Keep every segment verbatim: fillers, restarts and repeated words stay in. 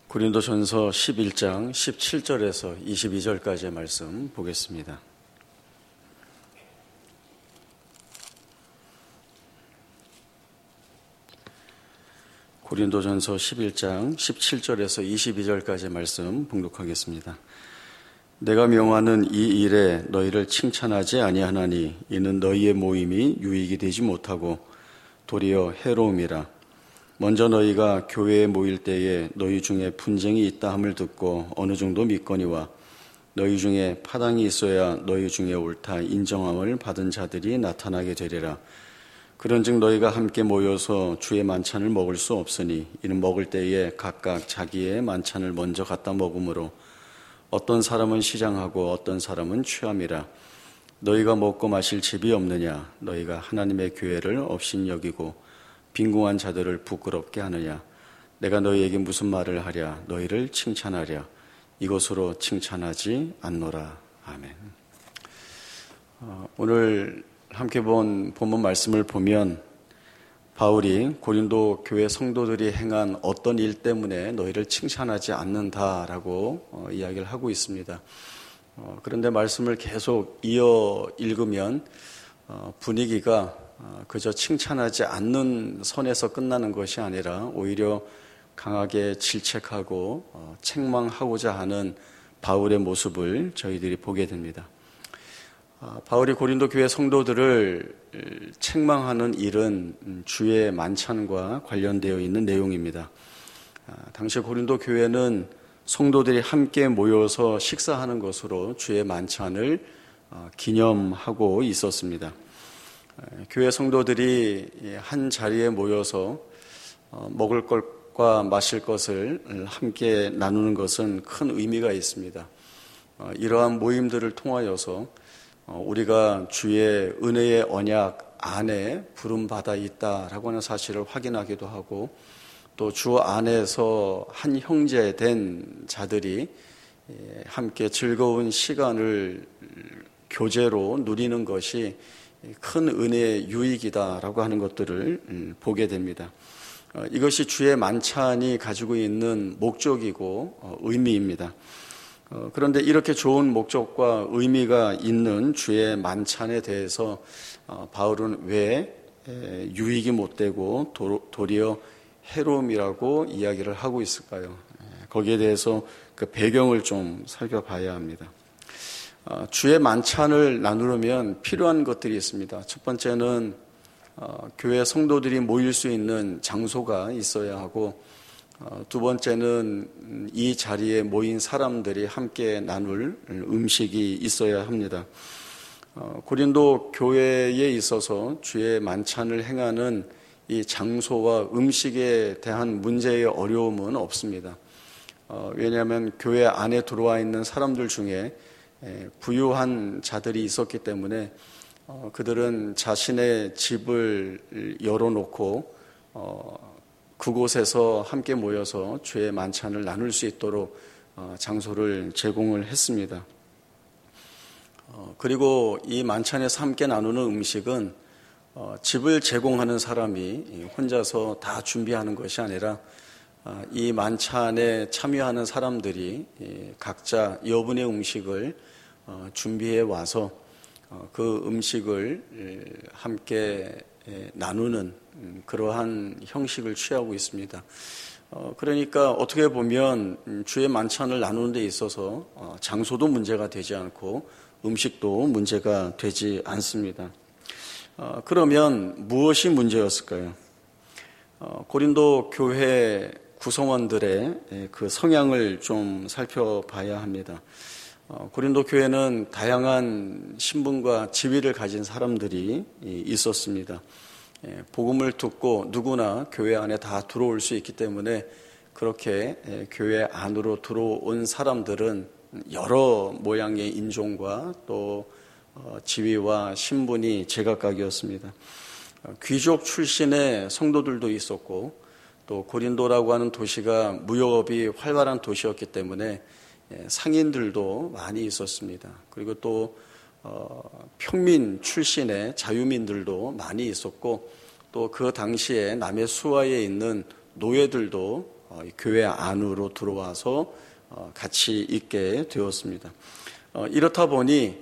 고린도전서 십일 장 십칠 절에서 이십이 절까지의 말씀 보겠습니다. 고린도전서 십일 장 십칠 절에서 이십이 절까지의 말씀 봉독하겠습니다. 내가 명하는 이 일에 너희를 칭찬하지 아니하나니 이는 너희의 모임이 유익이 되지 못하고 도리어 해로움이라. 먼저 너희가 교회에 모일 때에 너희 중에 분쟁이 있다 함을 듣고 어느 정도 믿거니와 너희 중에 파당이 있어야 너희 중에 옳다 인정함을 받은 자들이 나타나게 되리라. 그런즉 너희가 함께 모여서 주의 만찬을 먹을 수 없으니 이는 먹을 때에 각각 자기의 만찬을 먼저 갖다 먹으므로 어떤 사람은 시장하고 어떤 사람은 취함이라. 너희가 먹고 마실 집이 없느냐? 너희가 하나님의 교회를 업신여기고 빈궁한 자들을 부끄럽게 하느냐? 내가 너희에게 무슨 말을 하랴? 너희를 칭찬하랴? 이것으로 칭찬하지 않노라. 아멘. 어, 오늘 함께 본 본문 말씀을 보면 바울이 고린도 교회 성도들이 행한 어떤 일 때문에 너희를 칭찬하지 않는다라고 어, 이야기를 하고 있습니다. 어, 그런데 말씀을 계속 이어 읽으면 어, 분위기가 어, 그저 칭찬하지 않는 선에서 끝나는 것이 아니라 오히려 강하게 질책하고 어, 책망하고자 하는 바울의 모습을 저희들이 보게 됩니다. 어, 바울이 고린도 교회 성도들을 책망하는 일은 주의 만찬과 관련되어 있는 내용입니다. 어, 당시 고린도 교회는 성도들이 함께 모여서 식사하는 것으로 주의 만찬을 어, 기념하고 있었습니다. 교회 성도들이 한 자리에 모여서 먹을 것과 마실 것을 함께 나누는 것은 큰 의미가 있습니다. 이러한 모임들을 통하여서 우리가 주의 은혜의 언약 안에 부름받아 있다라고 하는 사실을 확인하기도 하고 또 주 안에서 한 형제 된 자들이 함께 즐거운 시간을 교제로 누리는 것이 큰 은혜의 유익이다라고 하는 것들을 보게 됩니다. 이것이 주의 만찬이 가지고 있는 목적이고 의미입니다. 그런데 이렇게 좋은 목적과 의미가 있는 주의 만찬에 대해서 바울은 왜 유익이 못되고 도리어 해로움이라고 이야기를 하고 있을까요? 거기에 대해서 그 배경을 좀 살펴봐야 합니다. 주의 만찬을 나누려면 필요한 것들이 있습니다. 첫 번째는 교회 성도들이 모일 수 있는 장소가 있어야 하고 두 번째는 이 자리에 모인 사람들이 함께 나눌 음식이 있어야 합니다. 고린도 교회에 있어서 주의 만찬을 행하는 이 장소와 음식에 대한 문제의 어려움은 없습니다. 왜냐하면 교회 안에 들어와 있는 사람들 중에 부유한 자들이 있었기 때문에 그들은 자신의 집을 열어놓고 그곳에서 함께 모여서 주의 만찬을 나눌 수 있도록 장소를 제공을 했습니다. 그리고 이 만찬에서 함께 나누는 음식은 집을 제공하는 사람이 혼자서 다 준비하는 것이 아니라 이 만찬에 참여하는 사람들이 각자 여분의 음식을 준비해 와서 그 음식을 함께 나누는 그러한 형식을 취하고 있습니다. 그러니까 어떻게 보면 주의 만찬을 나누는 데 있어서 장소도 문제가 되지 않고 음식도 문제가 되지 않습니다. 그러면 무엇이 문제였을까요? 고린도 교회 구성원들의 그 성향을 좀 살펴봐야 합니다. 고린도 교회는 다양한 신분과 지위를 가진 사람들이 있었습니다. 복음을 듣고 누구나 교회 안에 다 들어올 수 있기 때문에 그렇게 교회 안으로 들어온 사람들은 여러 모양의 인종과 또 지위와 신분이 제각각이었습니다. 귀족 출신의 성도들도 있었고 또 고린도라고 하는 도시가 무역업이 활발한 도시였기 때문에 상인들도 많이 있었습니다. 그리고 또 어, 평민 출신의 자유민들도 많이 있었고 또 그 당시에 남의 수하에 있는 노예들도 교회 안으로 들어와서 같이 있게 되었습니다. 이렇다 보니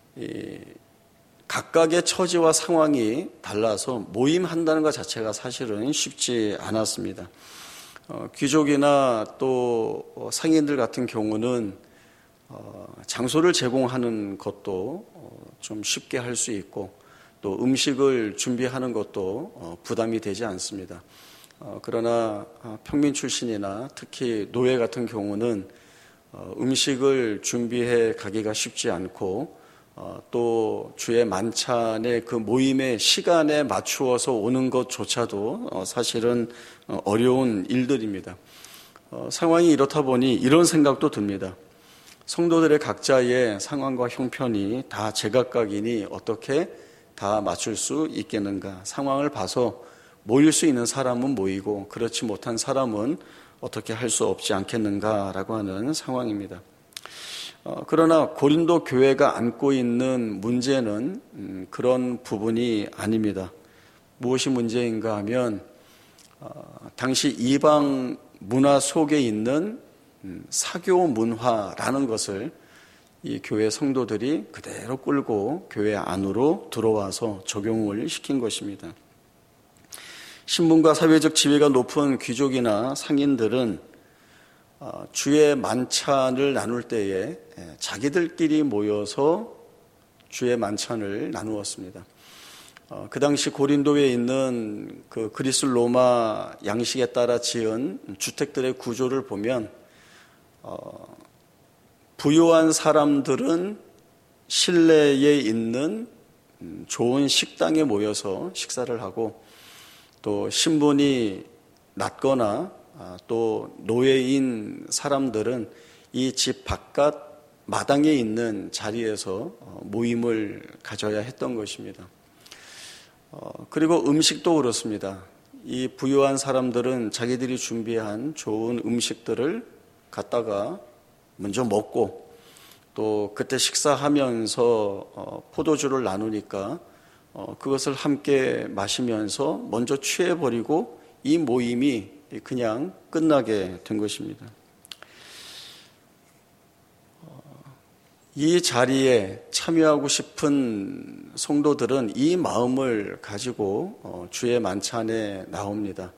각각의 처지와 상황이 달라서 모임한다는 것 자체가 사실은 쉽지 않았습니다. 귀족이나 또 상인들 같은 경우는 장소를 제공하는 것도 좀 쉽게 할 수 있고 또 음식을 준비하는 것도 부담이 되지 않습니다. 그러나 평민 출신이나 특히 노예 같은 경우는 음식을 준비해 가기가 쉽지 않고 또 주의 만찬의 그 모임의 시간에 맞추어서 오는 것조차도 사실은 어려운 일들입니다. 상황이 이렇다 보니 이런 생각도 듭니다. 성도들의 각자의 상황과 형편이 다 제각각이니 어떻게 다 맞출 수 있겠는가? 상황을 봐서 모일 수 있는 사람은 모이고 그렇지 못한 사람은 어떻게 할 수 없지 않겠는가라고 하는 상황입니다. 어, 그러나 고린도 교회가 안고 있는 문제는 음, 그런 부분이 아닙니다. 무엇이 문제인가 하면 어, 당시 이방 문화 속에 있는 음, 사교 문화라는 것을 이 교회 성도들이 그대로 끌고 교회 안으로 들어와서 적용을 시킨 것입니다. 신분과 사회적 지위가 높은 귀족이나 상인들은 주의 만찬을 나눌 때에 자기들끼리 모여서 주의 만찬을 나누었습니다. 그 당시 고린도에 있는 그 그리스 로마 양식에 따라 지은 주택들의 구조를 보면 부유한 사람들은 실내에 있는 좋은 식당에 모여서 식사를 하고 또 신분이 낮거나 또 노예인 사람들은 이 집 바깥 마당에 있는 자리에서 모임을 가져야 했던 것입니다. 그리고 음식도 그렇습니다. 이 부유한 사람들은 자기들이 준비한 좋은 음식들을 갖다가 먼저 먹고 또 그때 식사하면서 포도주를 나누니까 그것을 함께 마시면서 먼저 취해버리고 이 모임이 그냥 끝나게 된 것입니다. 이 자리에 참여하고 싶은 성도들은 이 마음을 가지고 주의 만찬에 나옵니다.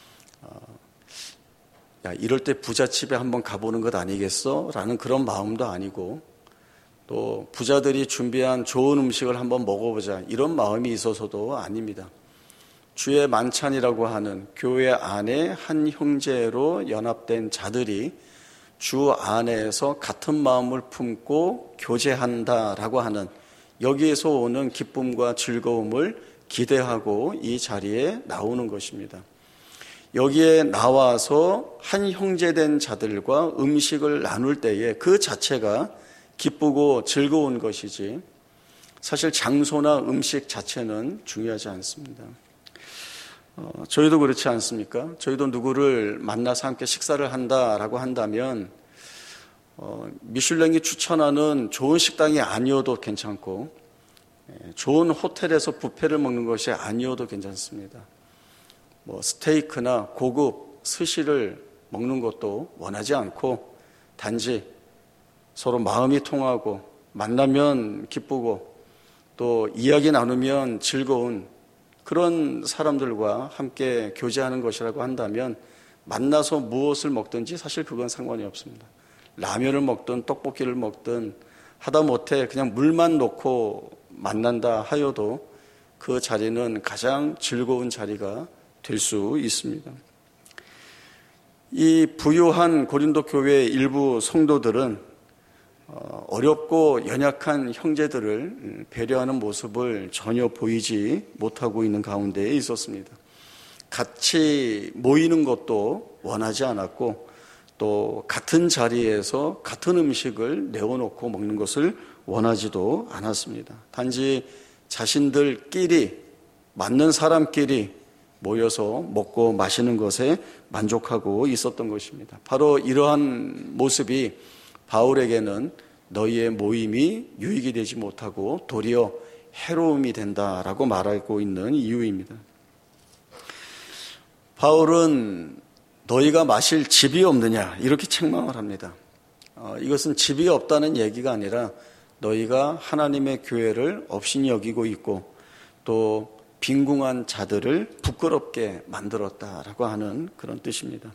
야, 이럴 때 부잣집에 한번 가보는 것 아니겠어? 라는 그런 마음도 아니고 또 부자들이 준비한 좋은 음식을 한번 먹어보자 이런 마음이 있어서도 아닙니다. 주의 만찬이라고 하는 교회 안에 한 형제로 연합된 자들이 주 안에서 같은 마음을 품고 교제한다라고 하는 여기에서 오는 기쁨과 즐거움을 기대하고 이 자리에 나오는 것입니다. 여기에 나와서 한 형제된 자들과 음식을 나눌 때에 그 자체가 기쁘고 즐거운 것이지 사실 장소나 음식 자체는 중요하지 않습니다. 어, 저희도 그렇지 않습니까? 저희도 누구를 만나서 함께 식사를 한다라고 한다면 어, 미슐랭이 추천하는 좋은 식당이 아니어도 괜찮고 예, 좋은 호텔에서 뷔페를 먹는 것이 아니어도 괜찮습니다. 뭐 스테이크나 고급 스시를 먹는 것도 원하지 않고 단지 서로 마음이 통하고 만나면 기쁘고 또 이야기 나누면 즐거운 그런 사람들과 함께 교제하는 것이라고 한다면 만나서 무엇을 먹든지 사실 그건 상관이 없습니다. 라면을 먹든 떡볶이를 먹든 하다못해 그냥 물만 놓고 만난다 하여도 그 자리는 가장 즐거운 자리가 될 수 있습니다. 이 부유한 고린도 교회의 일부 성도들은 어렵고 연약한 형제들을 배려하는 모습을 전혀 보이지 못하고 있는 가운데에 있었습니다. 같이 모이는 것도 원하지 않았고 또 같은 자리에서 같은 음식을 내어놓고 먹는 것을 원하지도 않았습니다. 단지 자신들끼리 맞는 사람끼리 모여서 먹고 마시는 것에 만족하고 있었던 것입니다. 바로 이러한 모습이 바울에게는 너희의 모임이 유익이 되지 못하고 도리어 해로움이 된다라고 말하고 있는 이유입니다. 바울은 너희가 마실 집이 없느냐 이렇게 책망을 합니다. 어, 이것은 집이 없다는 얘기가 아니라 너희가 하나님의 교회를 업신이 여기고 있고 또 빈궁한 자들을 부끄럽게 만들었다라고 하는 그런 뜻입니다.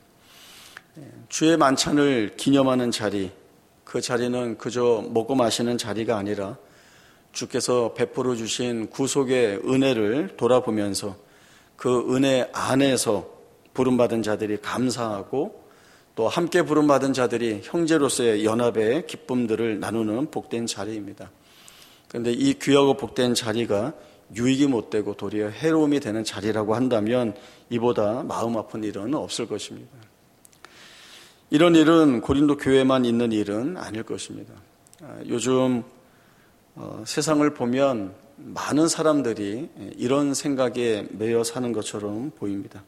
주의 만찬을 기념하는 자리, 그 자리는 그저 먹고 마시는 자리가 아니라 주께서 베풀어 주신 구속의 은혜를 돌아보면서 그 은혜 안에서 부름받은 자들이 감사하고 또 함께 부름받은 자들이 형제로서의 연합의 기쁨들을 나누는 복된 자리입니다. 그런데 이 귀하고 복된 자리가 유익이 못되고 도리어 해로움이 되는 자리라고 한다면 이보다 마음 아픈 일은 없을 것입니다. 이런 일은 고린도 교회만 있는 일은 아닐 것입니다. 요즘 세상을 보면 많은 사람들이 이런 생각에 매여 사는 것처럼 보입니다.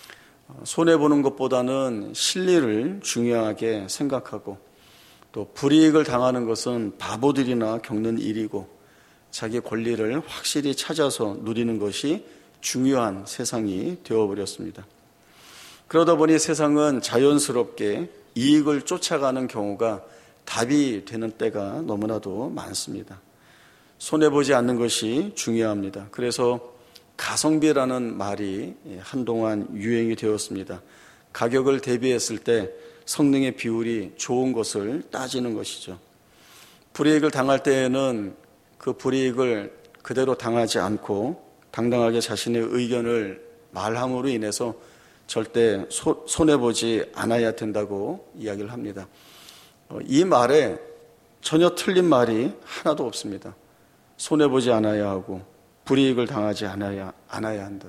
손해보는 것보다는 실리를 중요하게 생각하고 또 불이익을 당하는 것은 바보들이나 겪는 일이고 자기 권리를 확실히 찾아서 누리는 것이 중요한 세상이 되어버렸습니다. 그러다 보니 세상은 자연스럽게 이익을 쫓아가는 경우가 답이 되는 때가 너무나도 많습니다. 손해보지 않는 것이 중요합니다. 그래서 가성비라는 말이 한동안 유행이 되었습니다. 가격을 대비했을 때 성능의 비율이 좋은 것을 따지는 것이죠. 불이익을 당할 때에는 그 불이익을 그대로 당하지 않고 당당하게 자신의 의견을 말함으로 인해서 절대 소, 손해보지 않아야 된다고 이야기를 합니다. 이 말에 전혀 틀린 말이 하나도 없습니다. 손해보지 않아야 하고 불이익을 당하지 않아야, 않아야 한다.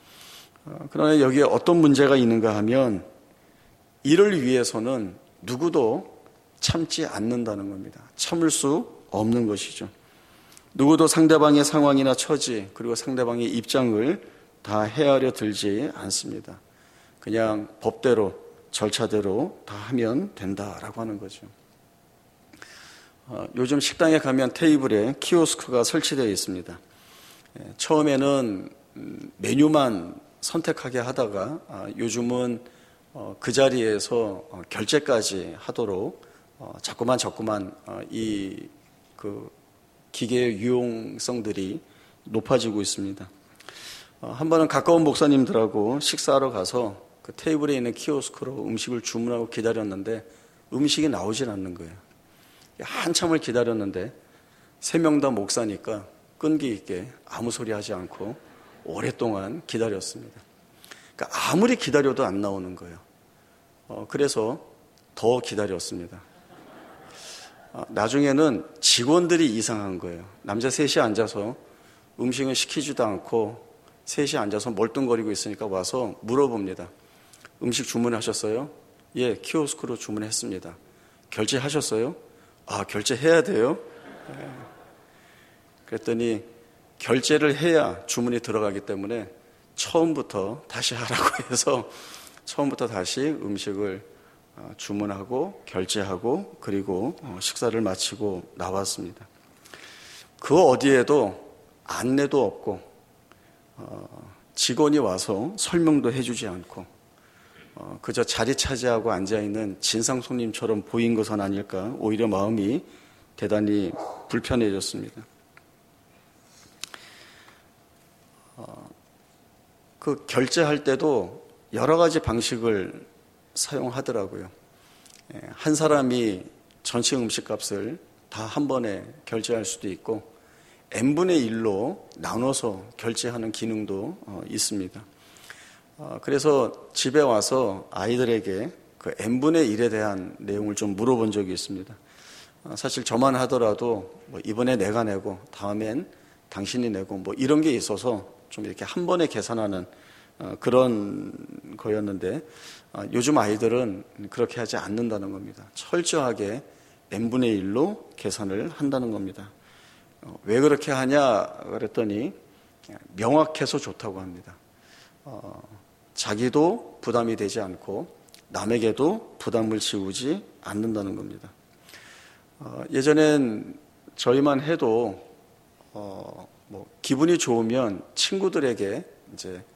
그러나 여기에 어떤 문제가 있는가 하면 이를 위해서는 누구도 참지 않는다는 겁니다. 참을 수 없는 것이죠. 누구도 상대방의 상황이나 처지 그리고 상대방의 입장을 다 헤아려 들지 않습니다. 그냥 법대로 절차대로 다 하면 된다라고 하는 거죠. 어, 요즘 식당에 가면 테이블에 키오스크가 설치되어 있습니다. 예, 처음에는 메뉴만 선택하게 하다가 아, 요즘은 어, 그 자리에서 어, 결제까지 하도록 어, 자꾸만 자꾸만 어, 이 그 기계의 유용성들이 높아지고 있습니다. 어, 한 번은 가까운 목사님들하고 식사하러 가서 그 테이블에 있는 키오스크로 음식을 주문하고 기다렸는데 음식이 나오질 않는 거예요. 한참을 기다렸는데 세 명 다 목사니까 끈기 있게 아무 소리 하지 않고 오랫동안 기다렸습니다. 그러니까 아무리 기다려도 안 나오는 거예요. 어, 그래서 더 기다렸습니다. 어, 나중에는 직원들이 이상한 거예요. 남자 셋이 앉아서 음식은 시키지도 않고 셋이 앉아서 멀뚱거리고 있으니까 와서 물어봅니다. 음식 주문하셨어요? 예, 키오스크로 주문했습니다. 결제하셨어요? 아, 결제해야 돼요? 네. 그랬더니 결제를 해야 주문이 들어가기 때문에 처음부터 다시 하라고 해서 처음부터 다시 음식을 주문하고 결제하고 그리고 식사를 마치고 나왔습니다. 그 어디에도 안내도 없고 직원이 와서 설명도 해주지 않고 그저 자리 차지하고 앉아있는 진상 손님처럼 보인 것은 아닐까 오히려 마음이 대단히 불편해졌습니다. 그 결제할 때도 여러 가지 방식을 사용하더라고요. 한 사람이 전체 음식값을 다 한 번에 결제할 수도 있고 엔분의 일로 나눠서 결제하는 기능도 있습니다. 그래서 집에 와서 아이들에게 그 엔분의 일에 대한 내용을 좀 물어본 적이 있습니다. 사실 저만 하더라도 뭐 이번에 내가 내고 다음엔 당신이 내고 뭐 이런 게 있어서 좀 이렇게 한 번에 계산하는 그런 거였는데 요즘 아이들은 그렇게 하지 않는다는 겁니다. 철저하게 엔분의 일로 계산을 한다는 겁니다. 왜 그렇게 하냐 그랬더니 명확해서 좋다고 합니다. 어, 자기도 부담이 되지 않고 남에게도 부담을 지우지 않는다는 겁니다. 어, 예전엔 저희만 해도 어, 뭐 기분이 좋으면 친구들에게 이제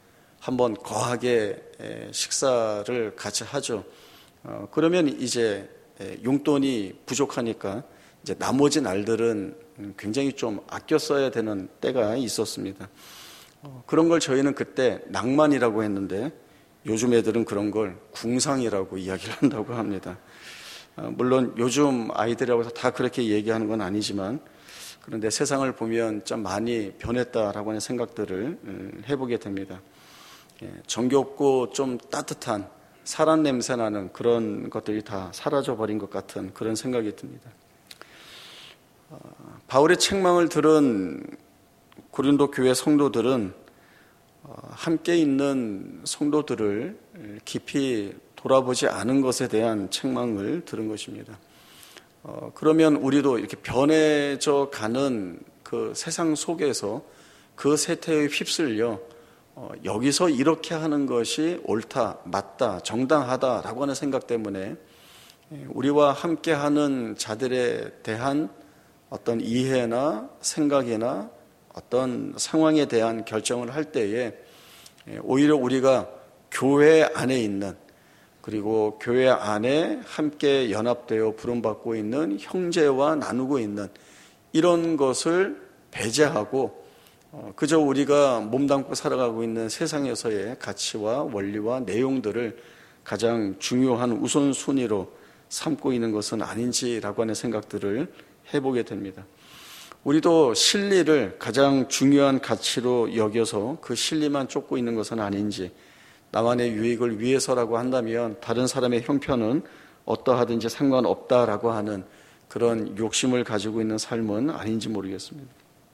한번 거하게 식사를 같이 하죠. 어, 그러면 이제 용돈이 부족하니까 이제 나머지 날들은 굉장히 좀 아껴 써야 되는 때가 있었습니다. 어, 그런 걸 저희는 그때 낭만이라고 했는데 요즘 애들은 그런 걸 궁상이라고 이야기를 한다고 합니다. 어, 물론 요즘 아이들이라고 해서 다 그렇게 얘기하는 건 아니지만 그런데 세상을 보면 좀 많이 변했다라고 하는 생각들을 해보게 됩니다. 예, 정겹고 좀 따뜻한 사람 냄새 나는 그런 것들이 다 사라져버린 것 같은 그런 생각이 듭니다. 어, 바울의 책망을 들은 고린도 교회 성도들은 어, 함께 있는 성도들을 깊이 돌아보지 않은 것에 대한 책망을 들은 것입니다. 어, 그러면 우리도 이렇게 변해져 가는 그 세상 속에서 그 세태에 휩쓸려 어, 여기서 이렇게 하는 것이 옳다, 맞다, 정당하다라고 하는 생각 때문에 우리와 함께하는 자들에 대한 어떤 이해나 생각이나 어떤 상황에 대한 결정을 할 때에 오히려 우리가 교회 안에 있는 그리고 교회 안에 함께 연합되어 부름받고 있는 형제와 나누고 있는 이런 것을 배제하고 그저 우리가 몸담고 살아가고 있는 세상에서의 가치와 원리와 내용들을 가장 중요한 우선순위로 삼고 있는 것은 아닌지라고 하는 생각들을 해보게 됩니다. 우리도 진리를 가장 중요한 가치로 여겨서 그 진리만 쫓고 있는 것은 아닌지, 나만의 유익을 위해서라고 한다면 다른 사람의 형편은 어떠하든지 상관없다라고 하는 그런 욕심을 가지고 있는 삶은 아닌지 모르겠습니다.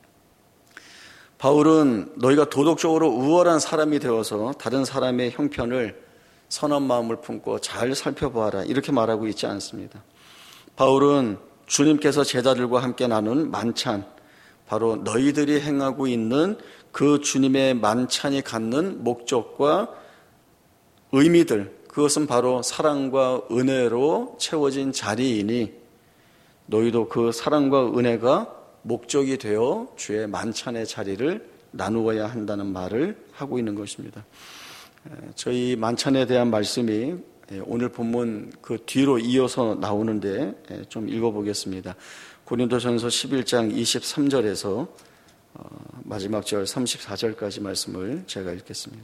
바울은 너희가 도덕적으로 우월한 사람이 되어서 다른 사람의 형편을 선한 마음을 품고 잘 살펴보아라 이렇게 말하고 있지 않습니다. 바울은 주님께서 제자들과 함께 나눈 만찬, 바로 너희들이 행하고 있는 그 주님의 만찬이 갖는 목적과 의미들, 그것은 바로 사랑과 은혜로 채워진 자리이니 너희도 그 사랑과 은혜가 목적이 되어 주의 만찬의 자리를 나누어야 한다는 말을 하고 있는 것입니다. 저희 만찬에 대한 말씀이 오늘 본문 그 뒤로 이어서 나오는데 좀 읽어보겠습니다. 고린도전서 십일 장 이십삼 절에서 마지막 절 삼십사 절까지 말씀을 제가 읽겠습니다.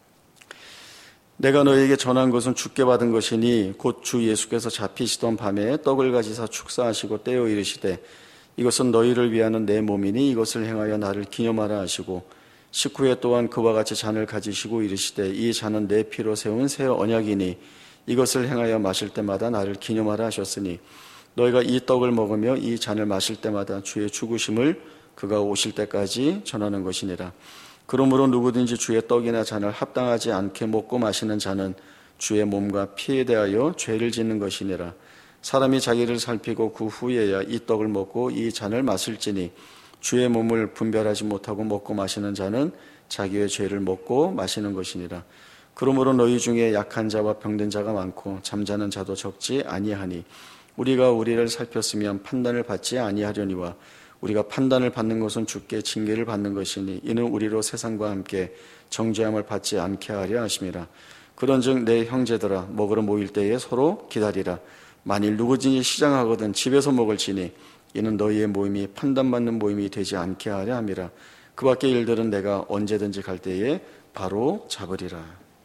내가 너에게 전한 것은 주께 받은 것이니 곧 주 예수께서 잡히시던 밤에 떡을 가지사 축사하시고 떼어 이르시되 이것은 너희를 위하는 내 몸이니 이것을 행하여 나를 기념하라 하시고 식후에 또한 그와 같이 잔을 가지시고 이르시되 이 잔은 내 피로 세운 새 언약이니 이것을 행하여 마실 때마다 나를 기념하라 하셨으니 너희가 이 떡을 먹으며 이 잔을 마실 때마다 주의 죽으심을 그가 오실 때까지 전하는 것이니라. 그러므로 누구든지 주의 떡이나 잔을 합당하지 않게 먹고 마시는 자는 주의 몸과 피에 대하여 죄를 짓는 것이니라. 사람이 자기를 살피고 그 후에야 이 떡을 먹고 이 잔을 마실지니 주의 몸을 분별하지 못하고 먹고 마시는 자는 자기의 죄를 먹고 마시는 것이니라. 그러므로 너희 중에 약한 자와 병든 자가 많고 잠자는 자도 적지 아니하니 우리가 우리를 살폈으면 판단을 받지 아니하려니와 우리가 판단을 받는 것은 주께 징계를 받는 것이니 이는 우리로 세상과 함께 정죄함을 받지 않게 하려 하심이라. 그런즉 내 형제들아 먹으러 모일 때에 서로 기다리라. 만일 누구든지 시장하거든 집에서 먹을지니 이는 너희의 모임이 판단받는 모임이 되지 않게 하려 함이라. 그 밖의 일들은 내가 언제든지 갈 때에 바로 잡으리라.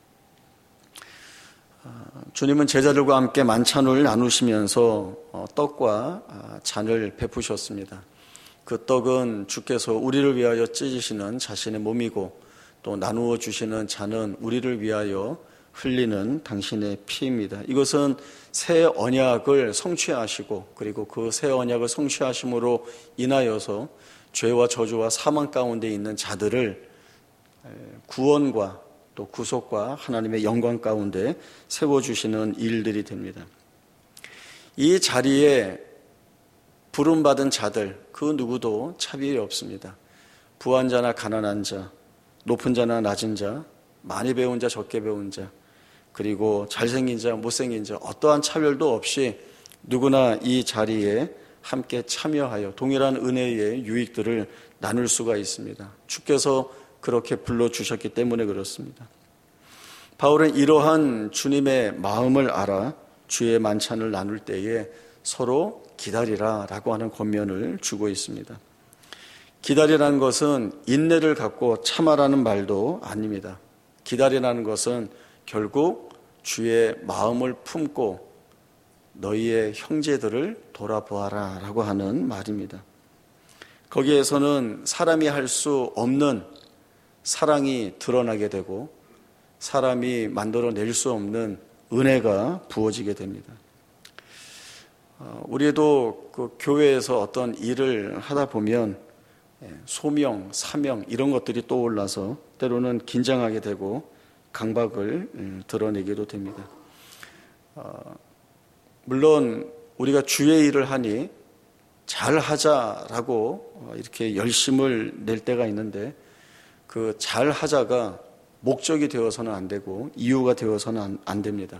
주님은 제자들과 함께 만찬을 나누시면서 떡과 잔을 베푸셨습니다. 그 떡은 주께서 우리를 위하여 찢으시는 자신의 몸이고 또 나누어 주시는 잔은 우리를 위하여 흘리는 당신의 피입니다. 이것은 새 언약을 성취하시고 그리고 그 새 언약을 성취하심으로 인하여서 죄와 저주와 사망 가운데 있는 자들을 구원과 또 구속과 하나님의 영광 가운데 세워주시는 일들이 됩니다. 이 자리에 부름받은 자들 그 누구도 차별이 없습니다. 부한 자나 가난한 자, 높은 자나 낮은 자, 많이 배운 자, 적게 배운 자, 그리고 잘생긴 자, 못생긴 자, 어떠한 차별도 없이 누구나 이 자리에 함께 참여하여 동일한 은혜의 유익들을 나눌 수가 있습니다. 주께서 그렇게 불러주셨기 때문에 그렇습니다. 바울은 이러한 주님의 마음을 알아 주의 만찬을 나눌 때에 서로 기다리라 라고 하는 권면을 주고 있습니다. 기다리라는 것은 인내를 갖고 참아라는 말도 아닙니다. 기다리라는 것은 결국 주의 마음을 품고 너희의 형제들을 돌아보아라 라고 하는 말입니다. 거기에서는 사람이 할 수 없는 사랑이 드러나게 되고 사람이 만들어낼 수 없는 은혜가 부어지게 됩니다. 우리도 그 교회에서 어떤 일을 하다 보면 소명, 사명 이런 것들이 떠올라서 때로는 긴장하게 되고 강박을 드러내기도 됩니다. 물론 우리가 주의 일을 하니 잘하자라고 이렇게 열심을 낼 때가 있는데 그 잘하자가 목적이 되어서는 안 되고 이유가 되어서는 안, 안 됩니다.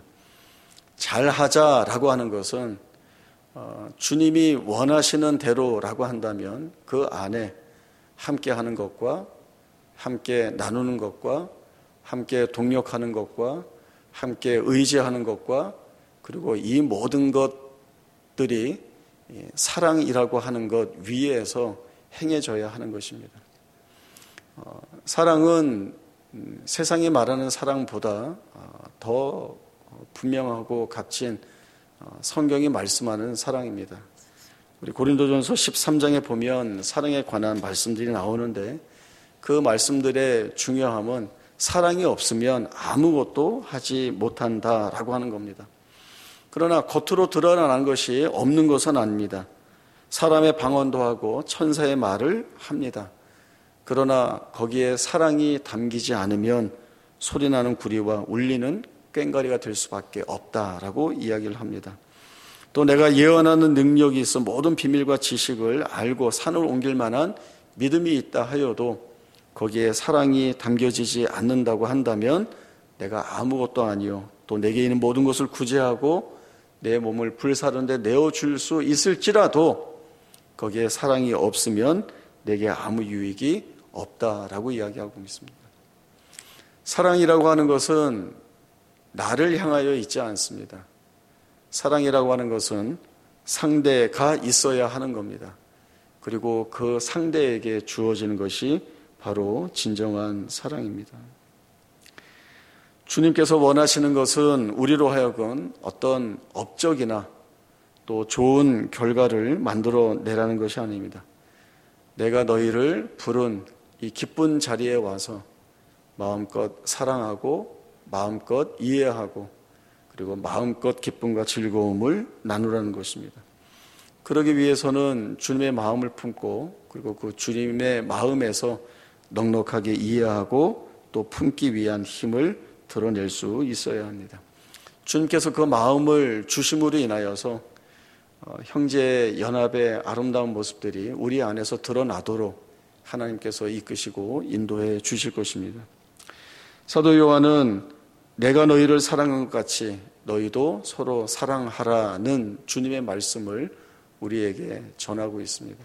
잘하자라고 하는 것은 어, 주님이 원하시는 대로라고 한다면 그 안에 함께 하는 것과 함께 나누는 것과 함께 동력하는 것과 함께 의지하는 것과 그리고 이 모든 것들이 사랑이라고 하는 것 위에서 행해져야 하는 것입니다. 어, 사랑은 세상이 말하는 사랑보다 더 분명하고 값진 성경이 말씀하는 사랑입니다. 우리 고린도전서 십삼 장에 보면 사랑에 관한 말씀들이 나오는데 그 말씀들의 중요함은 사랑이 없으면 아무것도 하지 못한다라고 하는 겁니다. 그러나 겉으로 드러나는 것이 없는 것은 아닙니다. 사람의 방언도 하고 천사의 말을 합니다. 그러나 거기에 사랑이 담기지 않으면 소리나는 구리와 울리는 꽹과리가 될 수밖에 없다라고 이야기를 합니다. 또 내가 예언하는 능력이 있어 모든 비밀과 지식을 알고 산을 옮길 만한 믿음이 있다 하여도 거기에 사랑이 담겨지지 않는다고 한다면 내가 아무것도 아니요 또 내게 있는 모든 것을 구제하고 내 몸을 불사르는데 내어줄 수 있을지라도 거기에 사랑이 없으면 내게 아무 유익이 없다라고 이야기하고 있습니다. 사랑이라고 하는 것은 나를 향하여 있지 않습니다. 사랑이라고 하는 것은 상대가 있어야 하는 겁니다. 그리고 그 상대에게 주어지는 것이 바로 진정한 사랑입니다. 주님께서 원하시는 것은 우리로 하여금 어떤 업적이나 또 좋은 결과를 만들어내라는 것이 아닙니다. 내가 너희를 부른 이 기쁜 자리에 와서 마음껏 사랑하고 마음껏 이해하고 그리고 마음껏 기쁨과 즐거움을 나누라는 것입니다. 그러기 위해서는 주님의 마음을 품고 그리고 그 주님의 마음에서 넉넉하게 이해하고 또 품기 위한 힘을 드러낼 수 있어야 합니다. 주님께서 그 마음을 주심으로 인하여서 형제 연합의 아름다운 모습들이 우리 안에서 드러나도록 하나님께서 이끄시고 인도해 주실 것입니다. 사도 요한은 내가 너희를 사랑한 것 같이 너희도 서로 사랑하라는 주님의 말씀을 우리에게 전하고 있습니다.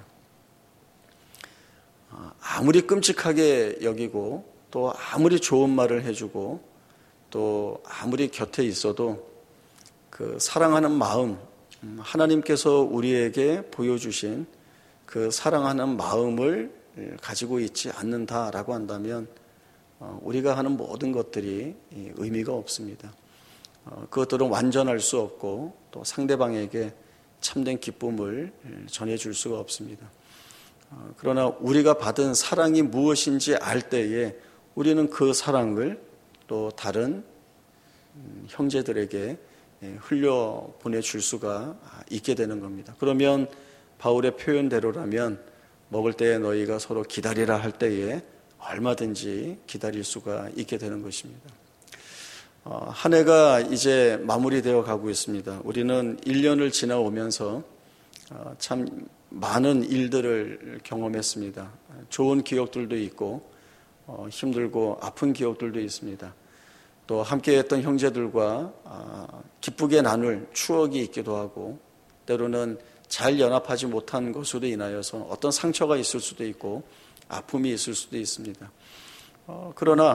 아무리 끔찍하게 여기고 또 아무리 좋은 말을 해주고 또 아무리 곁에 있어도 그 사랑하는 마음, 하나님께서 우리에게 보여주신 그 사랑하는 마음을 가지고 있지 않는다라고 한다면 우리가 하는 모든 것들이 의미가 없습니다. 그것들은 완전할 수 없고 또 상대방에게 참된 기쁨을 전해줄 수가 없습니다. 그러나 우리가 받은 사랑이 무엇인지 알 때에 우리는 그 사랑을 또 다른 형제들에게 흘려 보내줄 수가 있게 되는 겁니다. 그러면 바울의 표현대로라면 먹을 때에 너희가 서로 기다리라 할 때에 얼마든지 기다릴 수가 있게 되는 것입니다. 어, 한 해가 이제 마무리되어 가고 있습니다. 우리는 일 년을 지나오면서 어, 참 많은 일들을 경험했습니다. 좋은 기억들도 있고 어, 힘들고 아픈 기억들도 있습니다. 또 함께했던 형제들과 어, 기쁘게 나눌 추억이 있기도 하고 때로는 잘 연합하지 못한 것으로 인하여서 어떤 상처가 있을 수도 있고 아픔이 있을 수도 있습니다. 어, 그러나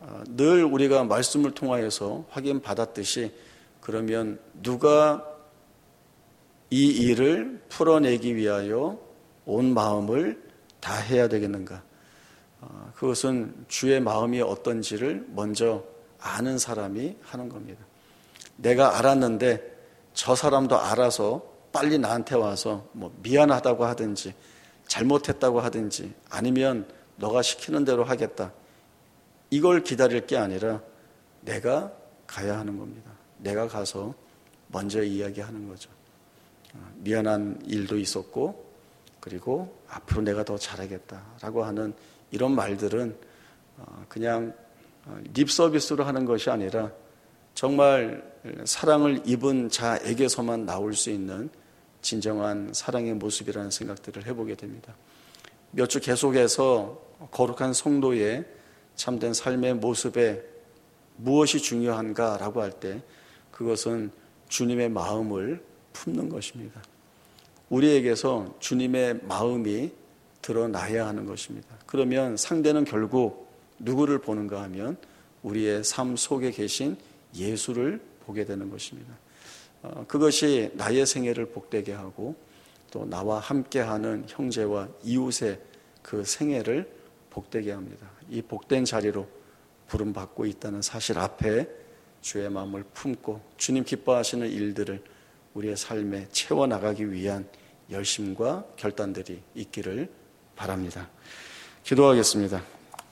늘 우리가 말씀을 통하여서 확인받았듯이 그러면 누가 이 일을 풀어내기 위하여 온 마음을 다 해야 되겠는가? 그것은 주의 마음이 어떤지를 먼저 아는 사람이 하는 겁니다. 내가 알았는데 저 사람도 알아서 빨리 나한테 와서 뭐 미안하다고 하든지 잘못했다고 하든지 아니면 너가 시키는 대로 하겠다. 이걸 기다릴 게 아니라 내가 가야 하는 겁니다. 내가 가서 먼저 이야기하는 거죠. 미안한 일도 있었고 그리고 앞으로 내가 더 잘하겠다라고 하는 이런 말들은 그냥 립 서비스로 하는 것이 아니라 정말 사랑을 입은 자에게서만 나올 수 있는 진정한 사랑의 모습이라는 생각들을 해보게 됩니다. 몇 주 계속해서 거룩한 성도의 참된 삶의 모습에 무엇이 중요한가라고 할 때 그것은 주님의 마음을 품는 것입니다. 우리에게서 주님의 마음이 드러나야 하는 것입니다. 그러면 상대는 결국 누구를 보는가 하면 우리의 삶 속에 계신 예수를 보게 되는 것입니다. 그것이 나의 생애를 복되게 하고 또 나와 함께하는 형제와 이웃의 그 생애를 복되게 합니다. 이 복된 자리로 부름받고 있다는 사실 앞에 주의 마음을 품고 주님 기뻐하시는 일들을 우리의 삶에 채워나가기 위한 열심과 결단들이 있기를 바랍니다. 기도하겠습니다.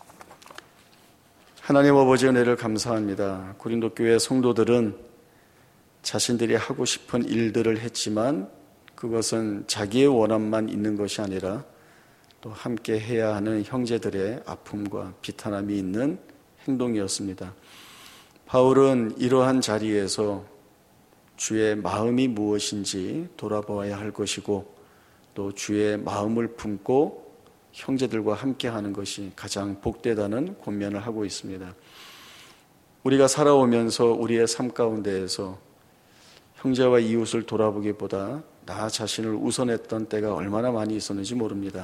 하나님 아버지 은혜를 감사합니다. 고린도 교회 성도들은 자신들이 하고 싶은 일들을 했지만 그것은 자기의 원함만 있는 것이 아니라 또 함께 해야 하는 형제들의 아픔과 비탄함이 있는 행동이었습니다. 바울은 이러한 자리에서 주의 마음이 무엇인지 돌아보아야 할 것이고 또 주의 마음을 품고 형제들과 함께 하는 것이 가장 복되다는 권면을 하고 있습니다. 우리가 살아오면서 우리의 삶 가운데에서 형제와 이웃을 돌아보기보다 나 자신을 우선했던 때가 얼마나 많이 있었는지 모릅니다.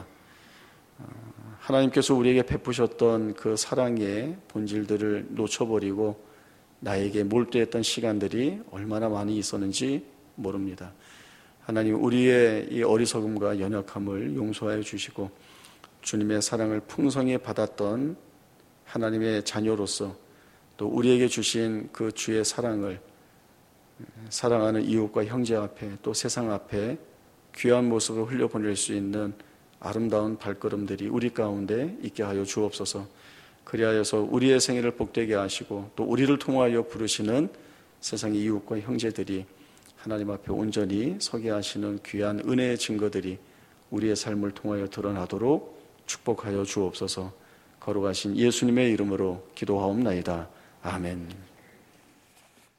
하나님께서 우리에게 베푸셨던 그 사랑의 본질들을 놓쳐버리고 나에게 몰두했던 시간들이 얼마나 많이 있었는지 모릅니다. 하나님, 우리의 이 어리석음과 연약함을 용서하여 주시고 주님의 사랑을 풍성히 받았던 하나님의 자녀로서 또 우리에게 주신 그 주의 사랑을 사랑하는 이웃과 형제 앞에 또 세상 앞에 귀한 모습을 흘려보낼 수 있는 아름다운 발걸음들이 우리 가운데 있게 하여 주옵소서. 그리하여서 우리의 생애를 복되게 하시고 또 우리를 통하여 부르시는 세상의 이웃과 형제들이 하나님 앞에 온전히 서게 하시는 귀한 은혜의 증거들이 우리의 삶을 통하여 드러나도록 축복하여 주옵소서. 거룩하신 예수님의 이름으로 기도하옵나이다. 아멘.